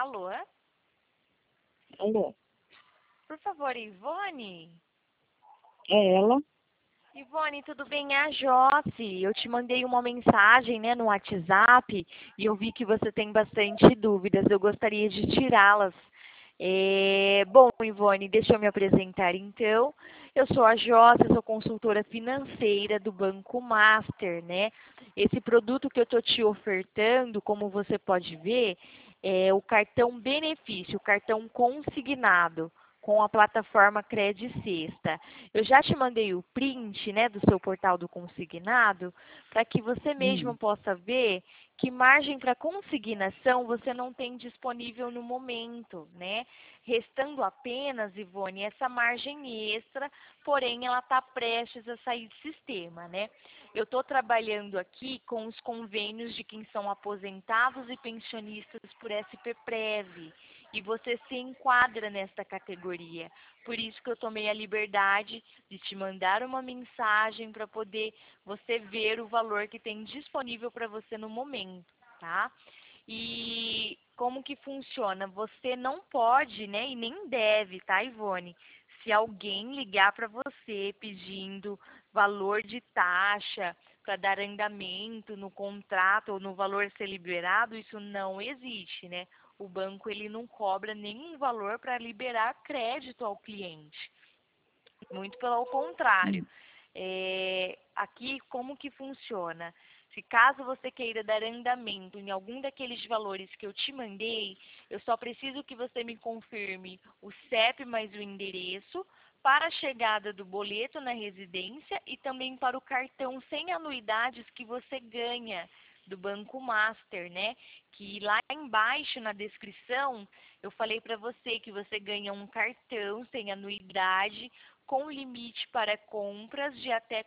Alô? Alô, Por favor, Ivone? é ela? Ivone, tudo bem? É a Josi. Eu te mandei uma mensagem, né, no WhatsApp e eu vi que você tem bastante dúvidas. Eu gostaria de tirá-las. Bom, Ivone, deixa eu me apresentar então. Eu sou a Josi, sou consultora financeira do Banco Master, né? Esse produto que eu estou te ofertando, como você pode ver, é o cartão benefício, o cartão consignado com a plataforma Cred Sexta. Eu já te mandei o print, né, do seu portal do consignado, para que você mesmo Hum. possa ver que margem para consignação você não tem disponível no momento, né? Restando apenas, Ivone, essa margem extra, porém ela está prestes a sair do sistema, né? Eu estou trabalhando aqui com os convênios de quem são aposentados e pensionistas por SPPrev. E você se enquadra nesta categoria. Por isso que eu tomei a liberdade de te mandar uma mensagem para poder você ver o valor que tem disponível para você no momento, tá? E como que funciona? Você não pode, né, e nem deve, tá, Ivone? Se alguém ligar para você pedindo valor de taxa para dar andamento no contrato ou no valor ser liberado, isso não existe, né? O banco ele não cobra nenhum valor para liberar crédito ao cliente. Muito pelo contrário. Hum. Aqui, como que funciona? Se caso você queira dar andamento em algum daqueles valores que eu te mandei, eu só preciso que você me confirme o CEP mais o endereço para a chegada do boleto na residência e também para o cartão sem anuidades que você ganha do Banco Master, né? Que lá embaixo na descrição eu falei para você que você ganha um cartão sem anuidade com limite para compras de até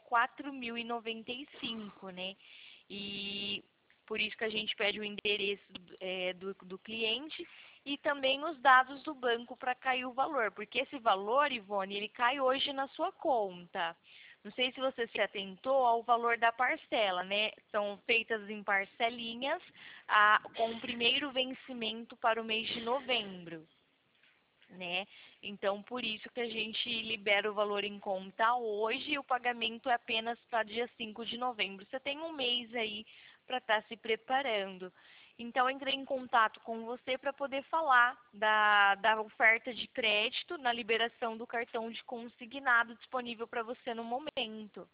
4.095, né? E por isso que a gente pede o endereço do cliente e também os dados do banco para cair o valor, porque esse valor, Ivone, ele cai hoje na sua conta. Não sei se você se atentou ao valor da parcela, né? São feitas em parcelinhas com o primeiro vencimento para o mês de novembro, né? Então, por isso que a gente libera o valor em conta hoje e o pagamento é apenas para dia 5 de novembro. Você tem um mês aí para estar se preparando. Então, eu entrei em contato com você para poder falar da oferta de crédito na liberação do cartão de consignado disponível para você no momento.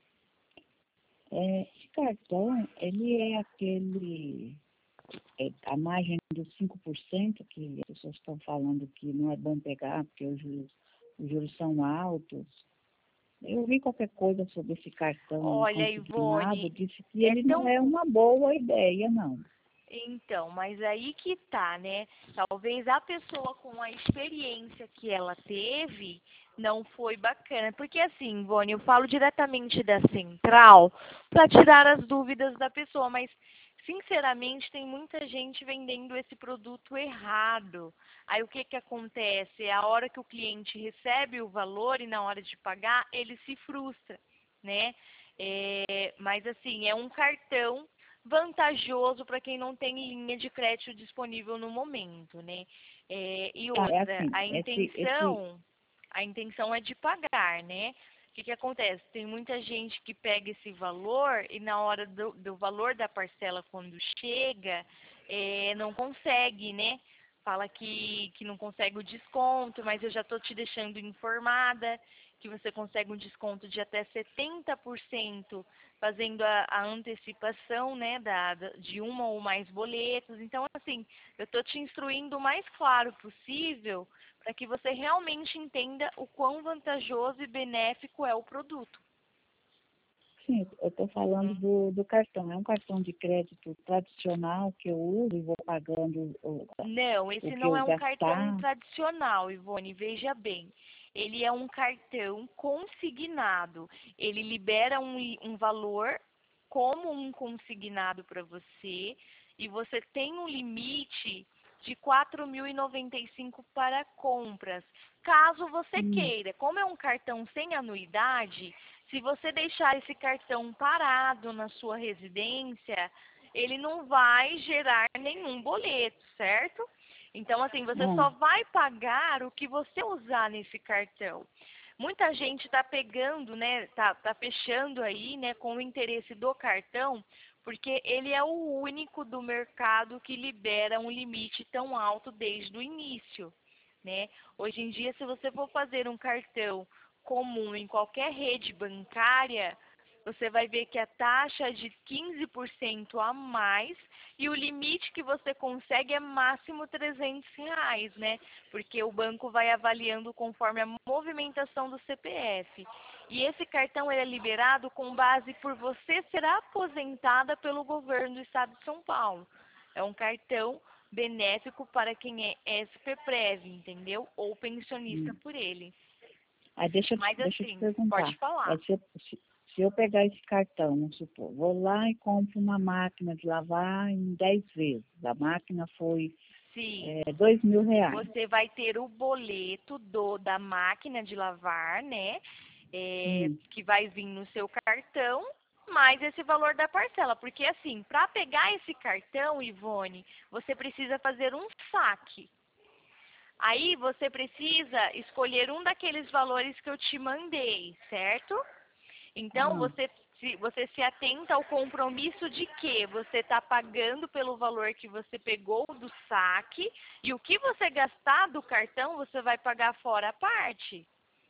Esse cartão, ele é aquele, a margem dos 5% que as pessoas estão falando que não é bom pegar porque os juros são altos. Eu vi qualquer coisa sobre esse cartão Olha, consignado, Ivone, disse que é ele não tão é uma boa ideia, não. Então, mas aí que tá, né? Talvez a pessoa com a experiência que ela teve não foi bacana. Porque assim, Ivone, eu falo diretamente da central para tirar as dúvidas da pessoa, mas sinceramente tem muita gente vendendo esse produto errado. Aí o que que acontece? É a hora que o cliente recebe o valor e na hora de pagar, ele se frustra, né? Mas assim, é um cartão vantajoso para quem não tem linha de crédito disponível no momento, né? E Ah, é outra, assim, a intenção é de pagar, né? O que que acontece? Tem muita gente que pega esse valor e na hora do valor da parcela quando chega, não consegue, né? Fala que não consegue o desconto, mas eu já estou te deixando informada que você consegue um desconto de até 70% fazendo a antecipação, né, de uma ou mais boletos. Então, assim, eu estou te instruindo o mais claro possível para que você realmente entenda o quão vantajoso e benéfico é o produto. sim, eu estou falando Hum. do cartão. É um cartão de crédito tradicional que eu uso e vou pagando Não, o esse que não eu é um cartão gastar. tradicional, Ivone, veja bem. Ele é um cartão consignado. Ele libera um valor como um consignado para você e você tem um limite de 4.095 para compras. Caso você Hum. queira, como é um cartão sem anuidade, se você deixar esse cartão parado na sua residência, ele não vai gerar nenhum boleto, certo? Então, assim, você Ah, só vai pagar o que você usar nesse cartão. Muita gente está pegando, né, tá fechando aí, né, com o interesse do cartão, porque ele é o único do mercado que libera um limite tão alto desde o início, né? Hoje em dia, se você for fazer um cartão comum em qualquer rede bancária, você vai ver que a taxa é de 15% a mais e o limite que você consegue é máximo R$ 300, né? Porque o banco vai avaliando conforme a movimentação do CPF. E esse cartão ele é liberado com base por você ser aposentada pelo governo do estado de São Paulo. É um cartão benéfico para quem é SPPrev, entendeu? Ou pensionista hum. por ele. Aí Mas deixa eu te assim, pode perguntar. falar. Aí se eu pegar esse cartão, vamos supor, vou lá e compro uma máquina de lavar em 10 vezes. A máquina foi Sim. R$ 2.000. Você vai ter o boleto da máquina de lavar, né? Hum, Que vai vir no seu cartão, mais esse valor da parcela. Porque assim, para pegar esse cartão, Ivone, você precisa fazer um saque. Aí você precisa escolher um daqueles valores que eu te mandei, certo? Então, ah, você se atenta ao compromisso de que você está pagando pelo valor que você pegou do saque e o que você gastar do cartão, você vai pagar fora a parte.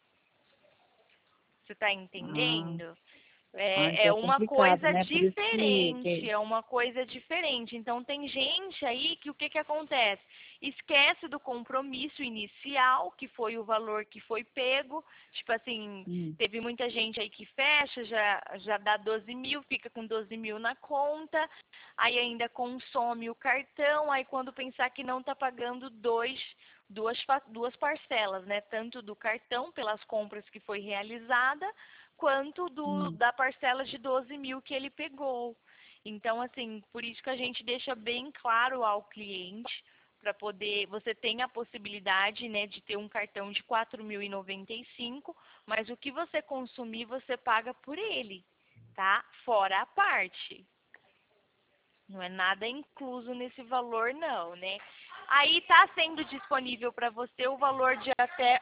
Você está ah, entendendo? então É é uma complicado, coisa né? Por isso diferente, é uma coisa diferente. Então tem gente aí que o que acontece? Esquece do compromisso inicial, que foi o valor que foi pego. Tipo assim, hum, teve muita gente aí que fecha, já dá 12 mil, fica com 12 mil na conta, aí ainda consome o cartão, aí quando pensar que não está pagando duas parcelas, né? Tanto do cartão pelas compras que foi realizada, quanto hum. da parcela de 12 mil que ele pegou. Então, assim, por isso que a gente deixa bem claro ao cliente, para poder, você tem a possibilidade, né, de ter um cartão de 4.095, mas o que você consumir, você paga por ele, tá? Fora a parte. Não é nada incluso nesse valor, não, né? Aí está sendo disponível para você o valor de até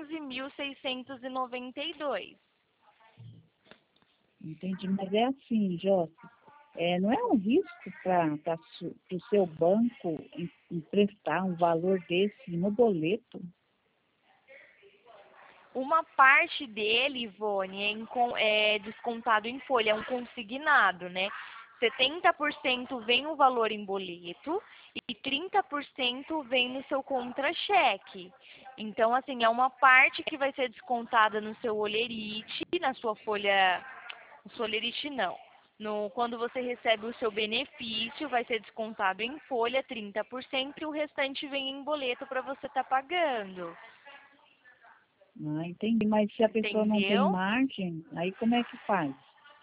11.692. Entendi, mas é assim, Josi, não é um risco para o seu banco emprestar um valor desse no boleto? Uma parte dele, Ivone, é descontado em folha, é um consignado, né? 70% vem o valor em boleto e 30% vem no seu contra-cheque. Então, assim, é uma parte que vai ser descontada no seu olerite, na sua folha. No seu olerite, não. Quando você recebe o seu benefício, vai ser descontado em folha 30% e o restante vem em boleto para você estar pagando. Ah, entendi, mas se a pessoa não tem Entendeu? margem, aí como é que faz?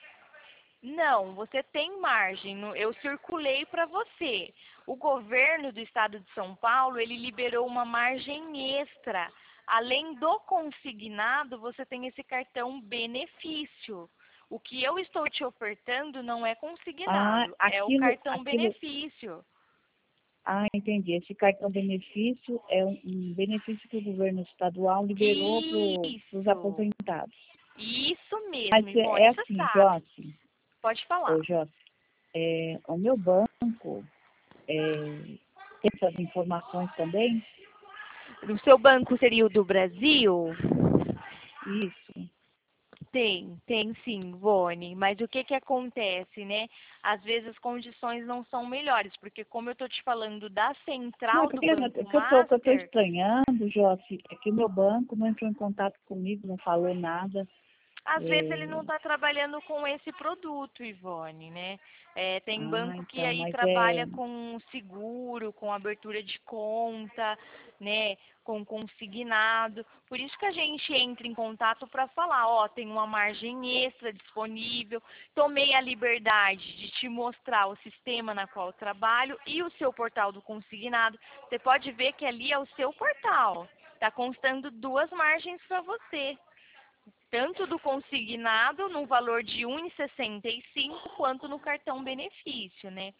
Não, você tem margem. Eu circulei para você. O governo do estado de São Paulo, ele liberou uma margem extra. Além do consignado, você tem esse cartão benefício. O que eu estou te ofertando não é Ah, consignado, é o cartão benefício. entendi. Esse cartão benefício é um benefício que o governo estadual liberou para os Isso, aposentados. isso Mas mesmo, é Ivone, você assim, sabe. Josi, Pode falar. ô Josi, o meu banco tem essas informações também? O seu banco seria o do Brasil? Isso. Tem sim, Vone, mas o que acontece, né? Às vezes as condições não são melhores, porque como eu tô te falando da Não, é central do porque Banco o que eu tô Master, estranhando, Josi, é que o meu banco não entrou em contato comigo, não falou nada. às vezes ele não É, está trabalhando com esse produto, Ivone, né? Tem banco que então, aí mas trabalha com seguro, com abertura de conta, né? Com consignado. Por isso que a gente entra em contato para falar, ó, tem uma margem extra disponível. Tomei a liberdade de te mostrar o sistema na qual eu trabalho e o seu portal do consignado. Você pode ver que ali é o seu portal. Está constando duas margens para você tanto do consignado no valor de 1,65 quanto no cartão benefício, né?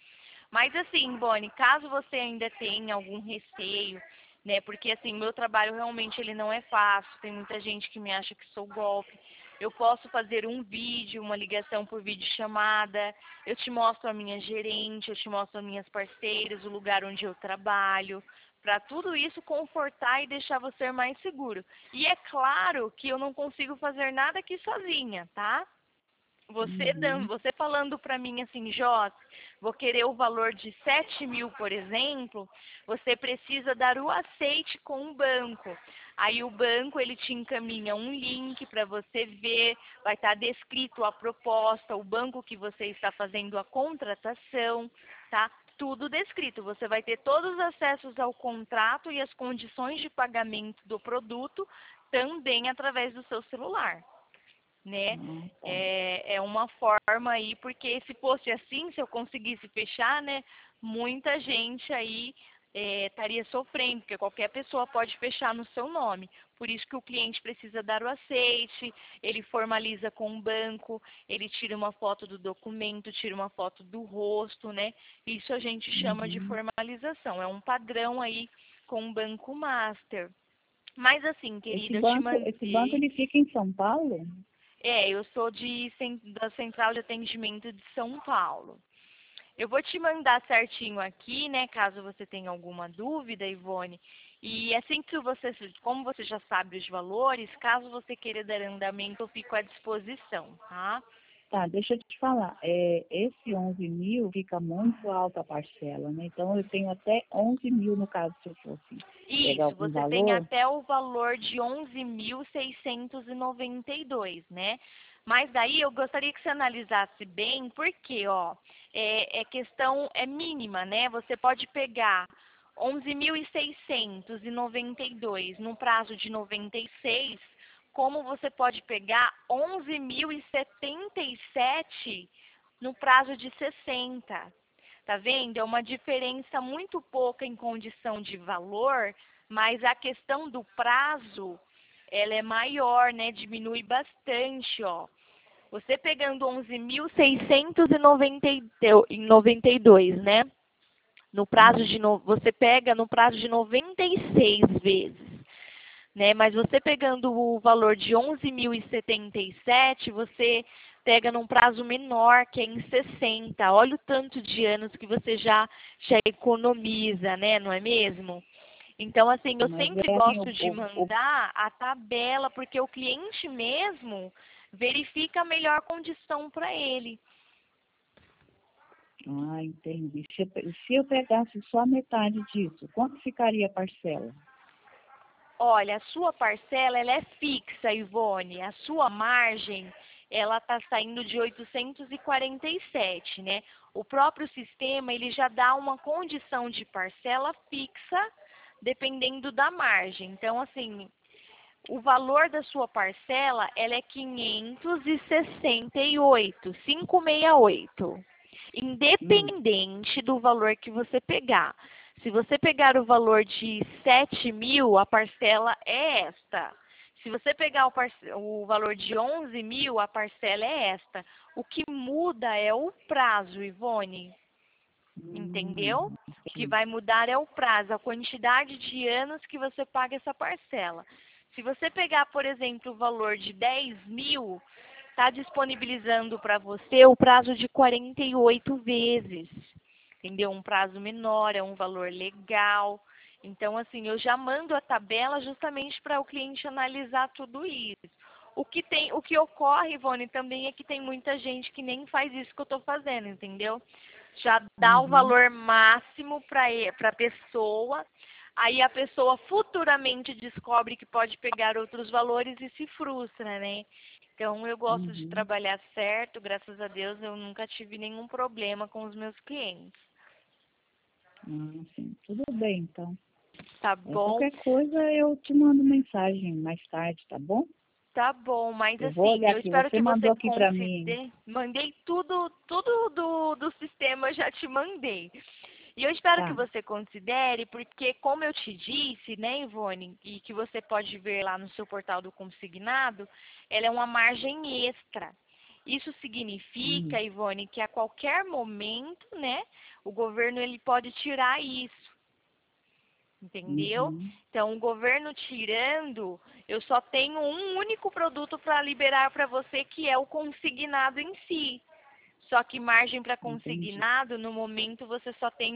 Mas assim, Boni, caso você ainda tenha algum receio, né? Porque assim, meu trabalho realmente ele não é fácil, tem muita gente que me acha que sou golpe. Eu posso fazer um vídeo, uma ligação por videochamada, eu te mostro a minha gerente, eu te mostro as minhas parceiras, o lugar onde eu trabalho, para tudo isso confortar e deixar você mais seguro. E é claro que eu não consigo fazer nada aqui sozinha, tá? Uhum. Você falando para mim assim, Joss, vou querer o valor de 7.000, por exemplo, você precisa dar o aceite com o banco. Aí o banco ele te encaminha um link para você ver, vai estar descrito a proposta, o banco que você está fazendo a contratação, tá? Tudo descrito. Você vai ter todos os acessos ao contrato e as condições de pagamento do produto também através do seu celular, né? Ah, tá. É uma forma aí, porque se fosse assim, se eu conseguisse fechar, né, muita gente aí estaria sofrendo, porque qualquer pessoa pode fechar no seu nome. Por isso que o cliente precisa dar o aceite, ele formaliza com o banco, ele tira uma foto do documento, tira uma foto do rosto, né? Isso a gente chama de Uhum. formalização. É um padrão aí com o Banco Master. Mas assim, Esse querida, eu te banco mandei. ele fica em São Paulo? Eu sou da Central de Atendimento de São Paulo. Eu vou te mandar certinho aqui, né, caso você tenha alguma dúvida, Ivone. E assim que você, como você já sabe os valores, caso você queira dar andamento, eu fico à disposição, tá? Tá, deixa eu te falar. Esse 11.000 fica muito alta a parcela, né? Então, eu tenho até 11.000 no caso, se eu fosse pegar Isso, algum você tem valor. até o valor de 11.692, né? Mas daí eu gostaria que você analisasse bem, porque, ó, questão é mínima, né? Você pode pegar 11.692 no prazo de 96, como você pode pegar 11.077 no prazo de 60. Tá vendo? É uma diferença muito pouca em condição de valor, mas a questão do prazo, ela é maior, né? Diminui bastante, ó. Você pegando 11.692, né? No prazo Hum. de você pega no prazo de 96 vezes, né? Mas você pegando o valor de 11.077, você pega num prazo menor, que é em 60. Olha o tanto de anos que você já economiza, né? Não é mesmo? Então, assim, eu Mas sempre é assim, gosto de mandar a tabela, porque o cliente mesmo verifica a melhor condição para ele. entendi. Se eu pegasse só metade disso, quanto ficaria a parcela? Olha, a sua parcela ela é fixa, Ivone. A sua margem ela está saindo de 847, né? O próprio sistema ele já dá uma condição de parcela fixa dependendo da margem. Então, assim, o valor da sua parcela ela é 568, 568, Hum. independente do valor que você pegar. Se você pegar o valor de 7.000, a parcela é esta. Se você pegar o valor de 11.000, a parcela é esta. O que muda é o prazo, Ivone. Entendeu? O que Entendi. vai mudar é o prazo, a quantidade de anos que você paga essa parcela. Se você pegar, por exemplo, o valor de 10.000, está disponibilizando para você o prazo de 48 vezes. Entendeu? Um prazo menor, é um valor legal. Então, assim, eu já mando a tabela justamente para o cliente analisar tudo isso. O que ocorre, Ivone, também é que tem muita gente que nem faz isso que eu estou fazendo, entendeu? Já dá o Uhum. valor máximo para a pessoa, aí a pessoa futuramente descobre que pode pegar outros valores e se frustra, né? Então eu gosto de Uhum. trabalhar certo, graças a Deus eu nunca tive nenhum problema com os meus clientes. Sim. Tudo bem, então. Tá bom? Qualquer coisa eu te mando mensagem mais tarde, tá bom? Tá bom, mas Eu vou assim, olhar eu aqui. espero Você que você mandou aqui para mim. considere. Mandei tudo do sistema, eu já te mandei. E eu espero que Tá. você considere, porque como eu te disse, né, Ivone, e que você pode ver lá no seu portal do consignado, ela é uma margem extra. Isso Hum, significa, Ivone, que a qualquer momento, né, o governo ele pode tirar isso, entendeu? uhum. Então, o governo tirando, eu só tenho um único produto para liberar para você, que é o consignado em si. Só que margem para Entendi. consignado, no momento, você só tem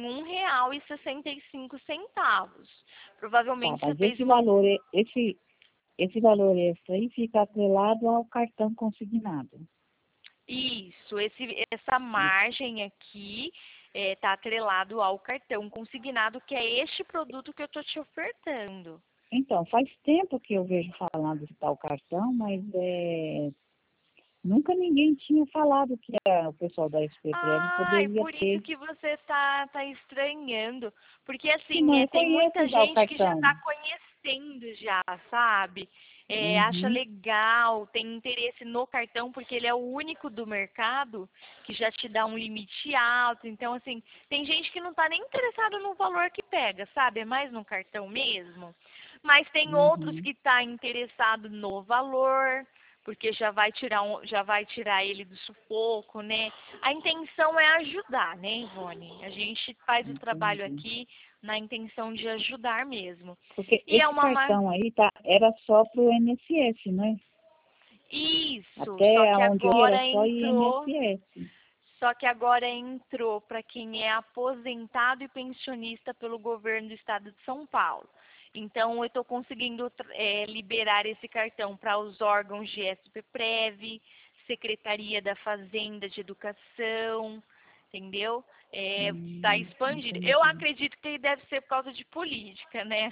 R$ 1,65. Tá, Provavelmente você mas fez uma. esse valor extra aí fica atrelado ao cartão consignado. Isso, essa margem aqui está atrelado ao cartão consignado, que é este produto que eu estou te ofertando. Então, faz tempo que eu vejo falando desse tal cartão, mas nunca ninguém tinha falado que o pessoal da SP Prev Ah, é poderia por isso ter. que você está estranhando. Porque Se assim, não, eu tem muita conheço já o gente que já cartão. está conhecendo já, sabe? Acha Uhum, legal, tem interesse no cartão, porque ele é o único do mercado que já te dá um limite alto. Então, assim, tem gente que não está nem interessado no valor que pega, sabe? É mais no cartão mesmo. Mas tem outros uhum. que está interessado no valor, porque já vai tirar ele do sufoco, né? A intenção é ajudar, né, Ivone? A gente faz o trabalho Entendi. aqui na intenção de ajudar mesmo. Porque E é esse uma cartão aí era só para o INSS, né? isso, Até onde eu ia era só INSS. só que agora entrou para quem é aposentado e pensionista pelo governo do estado de São Paulo. Então, eu estou conseguindo liberar esse cartão para os órgãos de SPPrev, Secretaria da Fazenda de Educação, entendeu? Está expandido. Eu Entendi. acredito que deve ser por causa de política, né?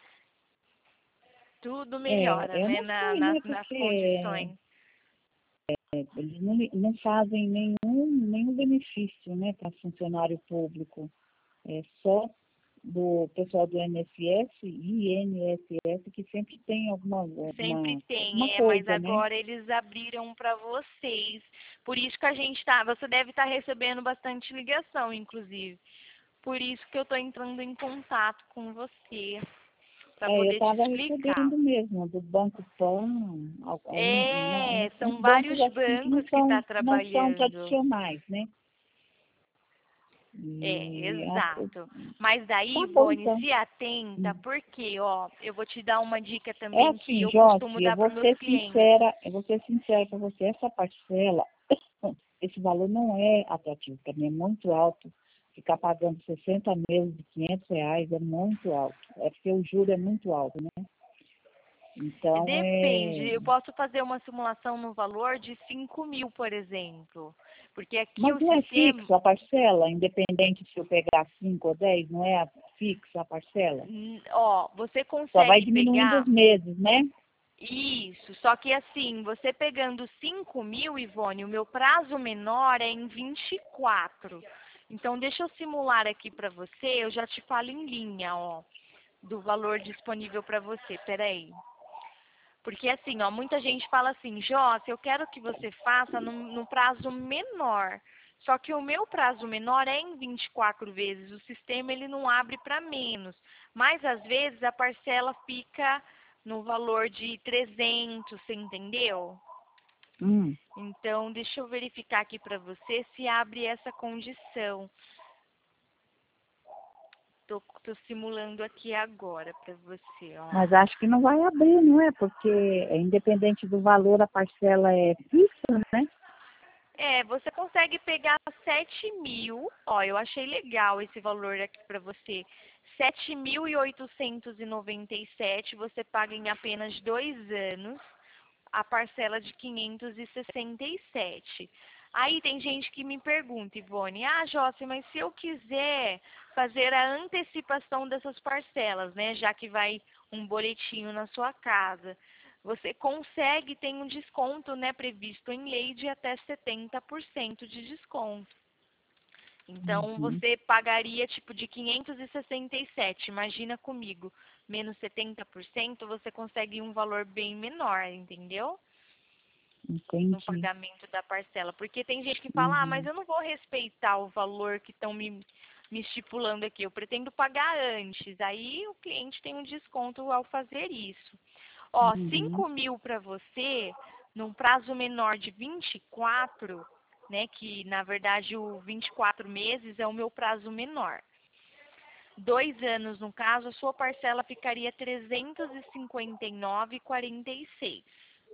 Tudo melhora, Eu né, não sei, né? nas Porque condições. eles não fazem nenhum benefício, né, para funcionário público. É só do pessoal do INSS e INSS que sempre tem Sempre alguma tem, mas coisa, né? agora eles abriram para vocês. Por isso que a gente tá, você deve estar recebendo bastante ligação, inclusive. Por isso que eu estou entrando em contato com você, para Eu poder te estava explicar. recebendo mesmo, do Banco Pan, São uns bancos vários assim que bancos que está não são trabalhando. tradicionais, né? E, Exato. Mas daí, tá bom Ivone, então. se atenta, Hum. porque, ó, eu vou te dar uma dica É também que assim, eu costumo Josi, dar para meus clientes. eu vou ser sincera para você, essa parcela, esse valor não é atrativo, também é muito alto. Ficar pagando 60 meses de R$ 500 é muito alto. É porque o juro é muito alto, né? Então, Depende, eu posso fazer uma simulação no valor de 5.000, por exemplo. Porque aqui mas o não é sistema, fixo a parcela, independente se eu pegar 5 ou 10, não é fixa a parcela. ó, você Só vai consegue diminuindo pegar os meses, né? isso, só que assim, você pegando 5.000, Ivone, o meu prazo menor é em 24. Então, deixa eu simular aqui para você, eu já te falo em linha, ó, do valor disponível para você. Peraí. Porque assim, ó, muita gente fala assim, Jossa, eu quero que você faça no prazo menor. Só que o meu prazo menor é em 24 vezes. O sistema ele não abre para menos. Mas às vezes a parcela fica no valor de 300, você entendeu? Hum. Então, deixa eu verificar aqui para você se abre essa condição. Tô simulando aqui agora para você, ó. Mas acho que não vai abrir, não é? Porque independente do valor, a parcela é fixa, né? Você consegue pegar 7.000. Ó, eu achei legal esse valor aqui para você. 7.897 você paga em apenas 2 anos a parcela de 567. Aí tem gente que me pergunta, Ivone, Josi, mas se eu quiser fazer a antecipação dessas parcelas, né, já que vai um boletinho na sua casa, você consegue, tem um desconto, né, previsto em lei de até 70% de desconto. Então, Uhum. você pagaria tipo de 567, imagina comigo, menos 70%, você consegue um valor bem menor, entendeu? No Entendi. pagamento da parcela. Porque tem gente que fala, mas Uhum. eu não vou respeitar o valor que estão me estipulando aqui, eu pretendo pagar antes. Aí o cliente tem um desconto ao fazer isso. Ó, Uhum. 5.000 para você num prazo menor de 24, né, que na verdade o 24 meses é o meu prazo menor. 2 anos, no caso, a sua parcela ficaria R$ 359,46.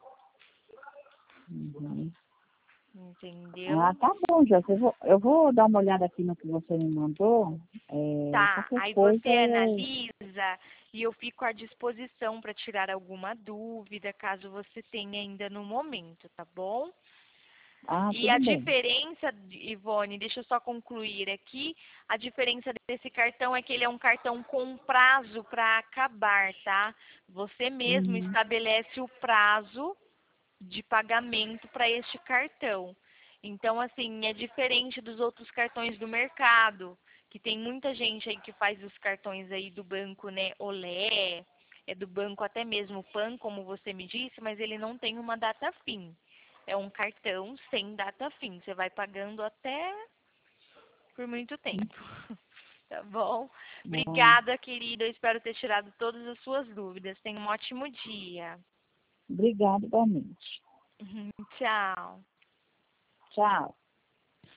Uhum. Ah, Entendeu? tá bom, Jéssica. Eu vou dar uma olhada aqui no que você me mandou. Tá, Qualquer aí coisa você eu. analisa e eu fico à disposição para tirar alguma dúvida, caso você tenha ainda no momento, tá bom? Ah, E a tudo bem. diferença, Ivone, deixa eu só concluir aqui, a diferença desse cartão é que ele é um cartão com prazo para acabar, tá? Você mesmo Uhum. estabelece o prazo de pagamento para este cartão. Então, assim, é diferente dos outros cartões do mercado, que tem muita gente aí que faz os cartões aí do banco, né, Olé, é do banco até mesmo Pan, como você me disse, mas ele não tem uma data fim. É um cartão sem data fim. Você vai pagando até por muito tempo. Tá bom? Ah, Obrigada, querida. Eu espero ter tirado todas as suas dúvidas. Tenha um ótimo dia. obrigada, igualmente. Tchau. Tchau.